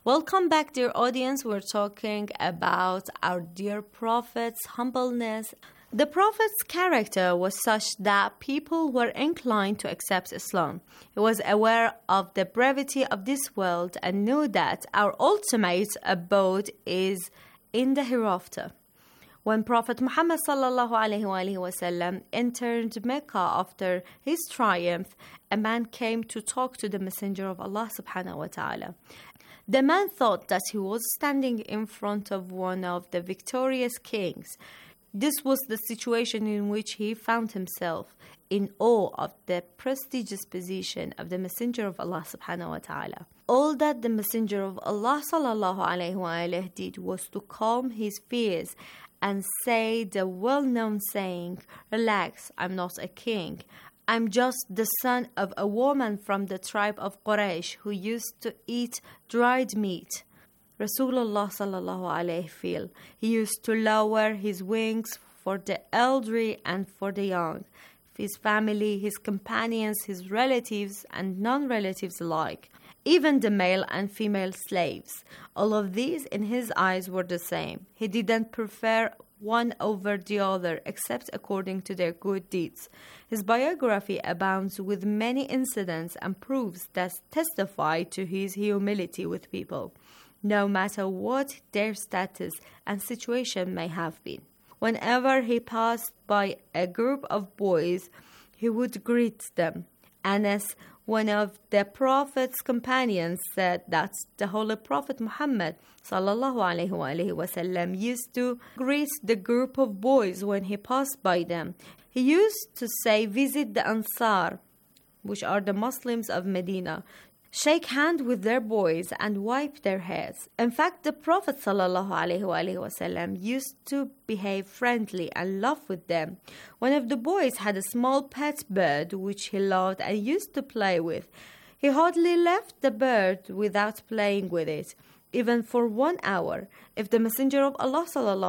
[SPEAKER 24] Welcome back, dear audience. We're talking about our dear Prophet's humbleness. The Prophet's character was such that people were inclined to accept Islam. He was aware of the brevity of this world and knew that our ultimate abode is in the hereafter. When Prophet Muhammad sallallahu alaihi wasallam entered Mecca after his triumph, a man came to talk to the Messenger of Allah subhanahu wa ta'ala. The man thought that he was standing in front of one of the victorious kings. This was the situation in which he found himself, in awe of the prestigious position of the Messenger of Allah subhanahu wa ta'ala. All that the Messenger of Allah sallallahu alaihi wasallam did was to calm his fears and say the well-known saying, "Relax, I'm not a king. I'm just the son of a woman from the tribe of Quraysh who used to eat dried meat." Rasulullah sallallahu alayhi feel he used to lower his wings for the elderly and for the young, his family, his companions, his relatives and non-relatives alike, even the male and female slaves. All of these in his eyes were the same. He didn't prefer one over the other except according to their good deeds. His biography abounds with many incidents and proofs that testify to his humility with people, no matter what their status and situation may have been. Whenever he passed by a group of boys, he would greet them. Anas, one of the Prophet's companions, said that the Holy Prophet Muhammad sallallahu alaihi wasallam used to greet the group of boys when he passed by them. He used to say, "Visit the Ansar," which are the Muslims of Medina, shake hands with their boys and wipe their heads. In fact, the Prophet ﷺ used to behave friendly and laugh with them. One of the boys had a small pet bird which he loved and used to play with. He hardly left the bird without playing with it, even for one hour. If the Messenger of Allah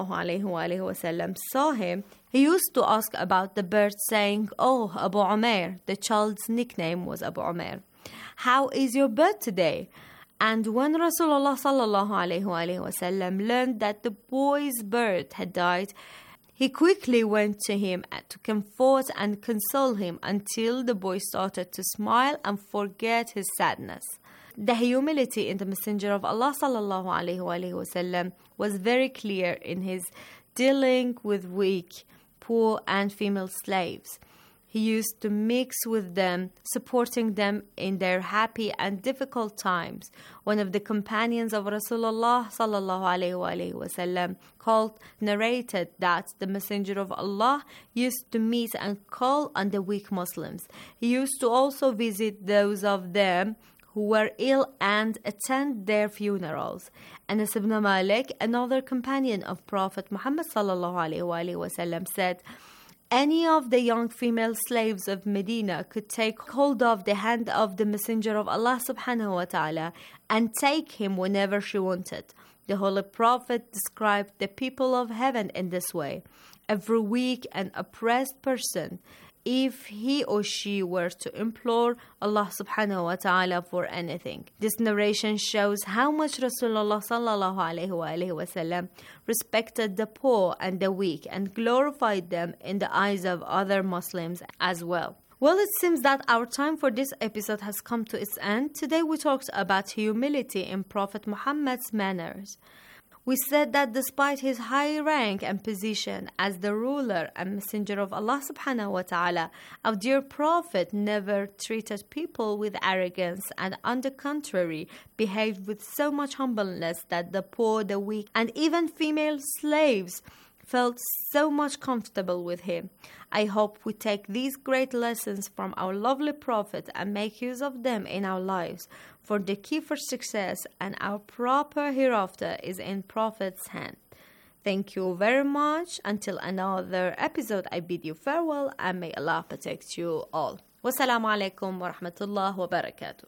[SPEAKER 24] ﷺ saw him, he used to ask about the bird, saying, "Oh, Abu Umair," the child's nickname was Abu Umair. "How is your bird today?" And when Rasulullah sallallahu alaihi wasallam learned that the boy's bird had died, he quickly went to him to comfort and console him until the boy started to smile and forget his sadness. The humility in the Messenger of Allah sallallahu alaihi wasallam was very clear in his dealing with weak, poor, and female slaves. He used to mix with them, supporting them in their happy and difficult times. One of the companions of Rasulullah sallallahu alaihi wasallam called narrated that the Messenger of Allah used to meet and call on the weak Muslims. He used to also visit those of them who were ill and attend their funerals. Anas ibn Malik, another companion of Prophet Muhammad sallallahu alaihi wasallam, said, "Any of the young female slaves of Medina could take hold of the hand of the Messenger of Allah subhanahu wa ta'ala and take him whenever she wanted." The Holy Prophet described the people of heaven in this way: every weak and oppressed person, if he or she were to implore Allah subhanahu wa ta'ala for anything. This narration shows how much Rasulullah sallallahu alayhi wa sallam respected the poor and the weak and glorified them in the eyes of other Muslims as well. Well, it seems that our time for this episode has come to its end. Today we talked about humility in Prophet Muhammad's manners. We said that despite his high rank and position as the ruler and messenger of Allah subhanahu wa ta'ala, our dear Prophet never treated people with arrogance and on the contrary, behaved with so much humbleness that the poor, the weak, and even female slaves felt so much comfortable with him. I hope we take these great lessons from our lovely Prophet and make use of them in our lives, for the key for success and our proper hereafter is in Prophet's hand. Thank you very much. Until another episode, I bid you farewell and may Allah protect you all. Wassalamu alaikum wa rahmatullah wa barakatuh.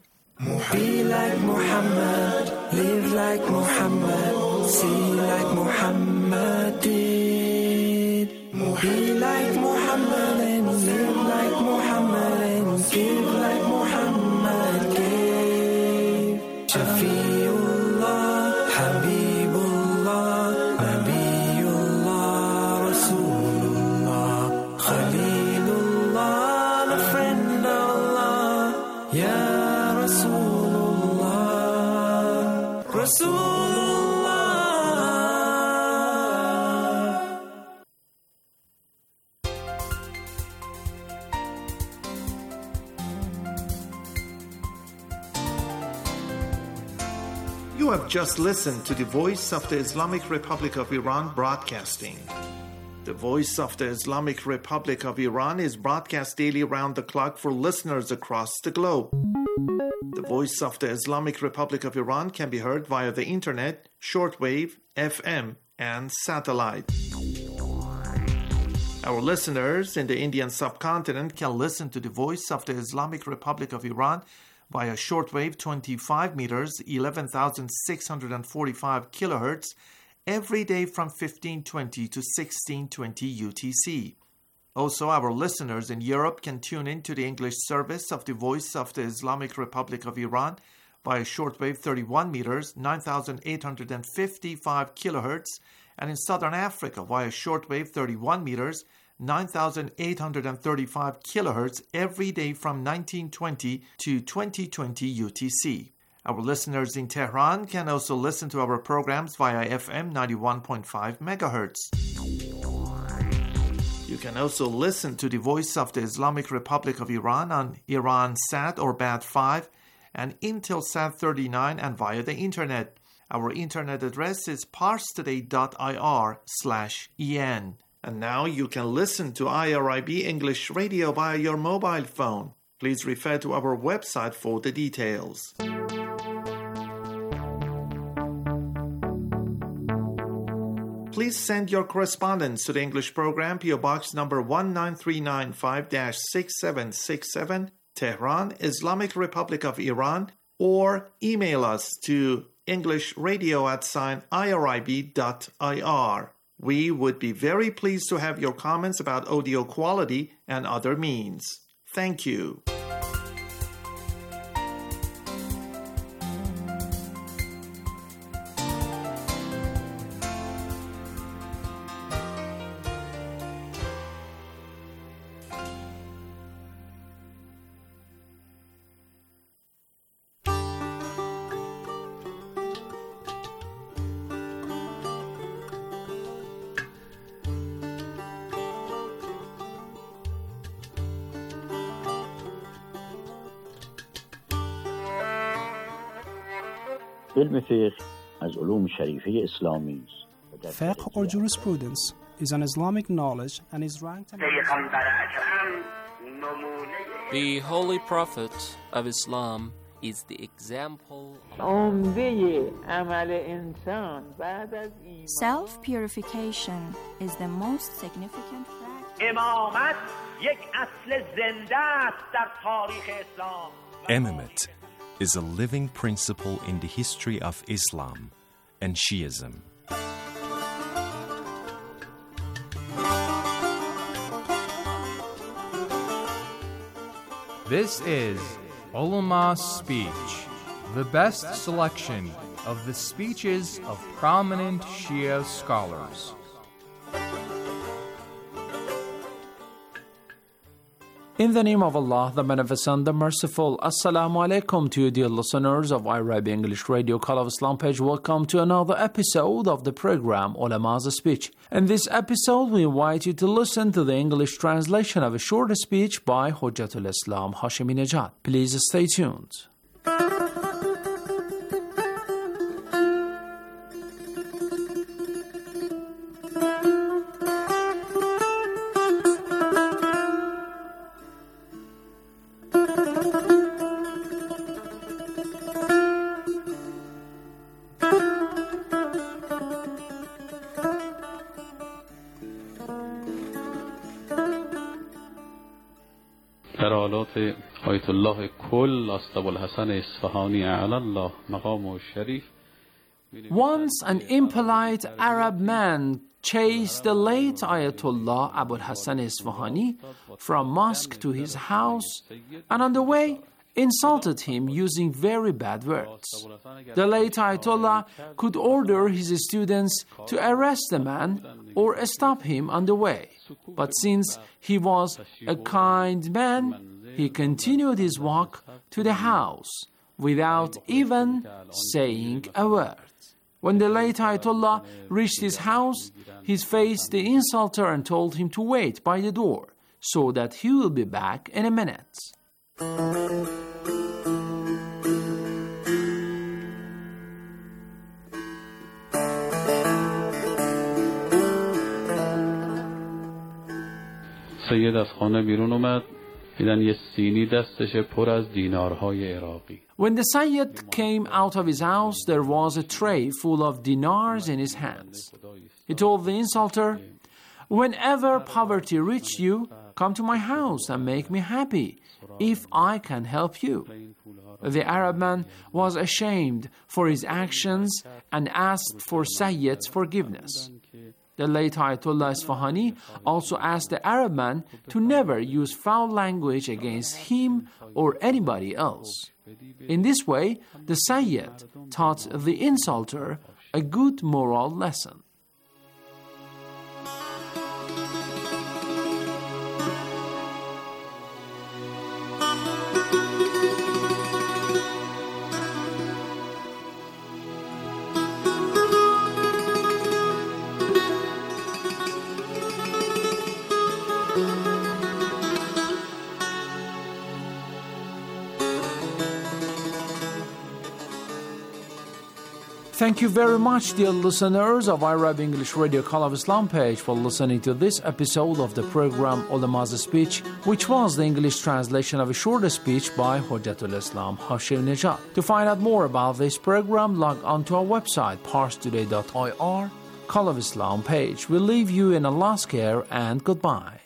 [SPEAKER 2] Be like Muhammad, live like Muhammad, see like Muhammad did. Be like Muhammad and live like Muhammad and give like Muhammad gave. Shafi'ullah Rasulullah.
[SPEAKER 6] You have just listened to the Voice of the Islamic Republic of Iran broadcasting. The Voice of the Islamic Republic of Iran is broadcast daily around the clock for listeners across the globe. The Voice of the Islamic Republic of Iran can be heard via the internet, shortwave, F M, and satellite. Our listeners in the Indian subcontinent can listen to the Voice of the Islamic Republic of Iran via shortwave twenty-five meters, eleven thousand six hundred forty-five kilohertz, every day from fifteen twenty to sixteen twenty U T C. Also, our listeners in Europe can tune in to the English service of the Voice of the Islamic Republic of Iran via shortwave thirty-one meters, nine thousand eight hundred fifty-five kilohertz, and in Southern Africa via shortwave thirty-one meters, nine thousand eight hundred thirty-five kilohertz every day from nineteen twenty to twenty twenty U T C. Our listeners in Tehran can also listen to our programs via F M ninety-one point five megahertz. You can also listen to the Voice of the Islamic Republic of Iran on Iransat or Bat five and Intelsat thirty-nine and via the internet. Our internet address is parstoday.ir slash en. And now you can listen to I R I B English Radio via your mobile phone. Please refer to our website for the details. Please send your correspondence to the English program, P O Box number one nine three nine five dash six seven six seven, Tehran, Islamic Republic of Iran, or email us to englishradio at sign irib dot ir. We would be very pleased to have your comments about audio quality and other means. Thank you.
[SPEAKER 7] علم فقه از علوم شریفه اسلامی است.
[SPEAKER 10] Fiqh or jurisprudence is an Islamic knowledge and is ranked among
[SPEAKER 11] The Holy Prophet of Islam is the example.
[SPEAKER 25] Self-purification is the most significant fact.
[SPEAKER 26] Imamate is a living principle in the history of Islam and Shiism.
[SPEAKER 27] This is Ulama's Speech, the best selection of the speeches of prominent Shia scholars.
[SPEAKER 28] In the name of Allah, the Beneficent, the Merciful, Assalamu alaikum to you, dear listeners of I R I B English Radio Call of Islam page. Welcome to another episode of the program Ulama's Speech. In this episode, we invite you to listen to the English translation of a short speech by Hujjatul Islam Hashemi Nejad. Please stay tuned.
[SPEAKER 29] آیت الله کل است ابوالحسن اصفهانی علی الله مقام شریف.
[SPEAKER 28] Once an impolite Arab man chased the late Ayatollah Abul Hassan Isfahani from mosque to his house and on the way insulted him using very bad words. The late Ayatollah could order his students to arrest the man or stop him on the way. But since he was a kind man, he continued his walk to the house. without even saying a word. When the late Ayatollah reached his house, he faced the insulter and told him to wait by the door so that he will be back in a minute.
[SPEAKER 29] سید از خانه بیرون اومد دیدن یه سینی دستشه پر از دینارهای عراقی.
[SPEAKER 28] When the Sayyid came out of his house, there was a tray full of dinars in his hands. He told the insulter, "Whenever poverty reaches you, come to my house and make me happy, if I can help you." The Arab man was ashamed for his actions and asked for Sayyid's forgiveness. The late Ayatollah Isfahani also asked the Arab man to never use foul language against him or anybody else. In this way, the Sayyid taught the insulter a good moral lesson. Thank you very much, dear listeners of Arab English Radio Call of Islam page, for listening to this episode of the program Ulama's Speech, which was the English translation of a short speech by Hujjatul Islam Hashim Nejad. To find out more about this program, log on to our website, parstoday dot I R, Call of Islam page. We leave you in Allah's care and goodbye.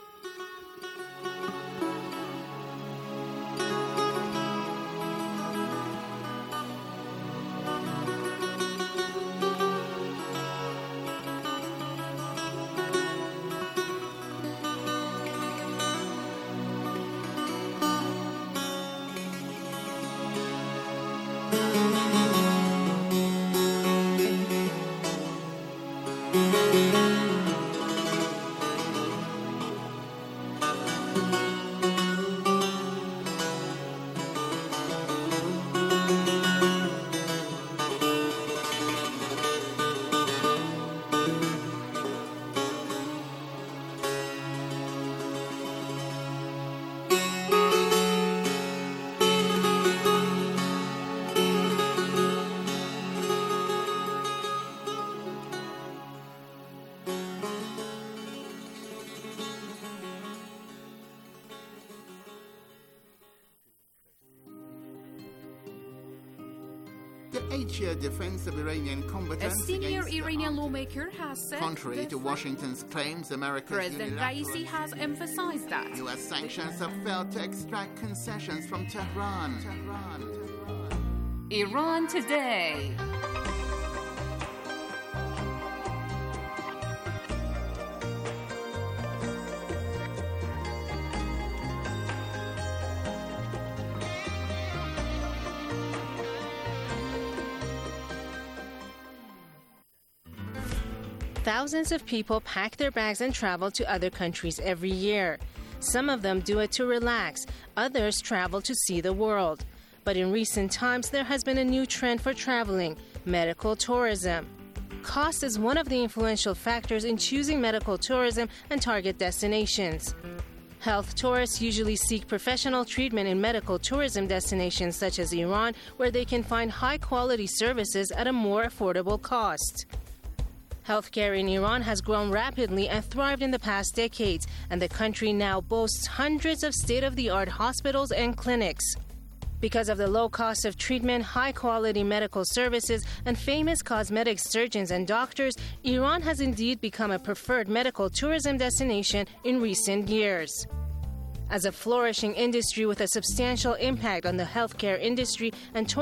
[SPEAKER 3] The eight-year defense of Iranian combatants
[SPEAKER 12] A senior Iranian lawmaker has said
[SPEAKER 3] contrary to Washington's claims, America's
[SPEAKER 12] President Raisi has emphasized that
[SPEAKER 3] U S sanctions have failed to extract concessions from Tehran. Tehran.
[SPEAKER 23] Iran Today.
[SPEAKER 13] Thousands of people pack their bags and travel to other countries every year. Some of them do it to relax, others travel to see the world. But in recent times, there has been a new trend for traveling: medical tourism. Cost is one of the influential factors in choosing medical tourism and target destinations. Health tourists usually seek professional treatment in medical tourism destinations such as Iran, where they can find high-quality services at a more affordable cost. Healthcare in Iran has grown rapidly and thrived in the past decades, and the country now boasts hundreds of state-of-the-art hospitals and clinics. Because of the low cost of treatment, high-quality medical services, and famous cosmetic surgeons and doctors, Iran has indeed become a preferred medical tourism destination in recent years. As a flourishing industry with a substantial impact on the healthcare industry and tourism,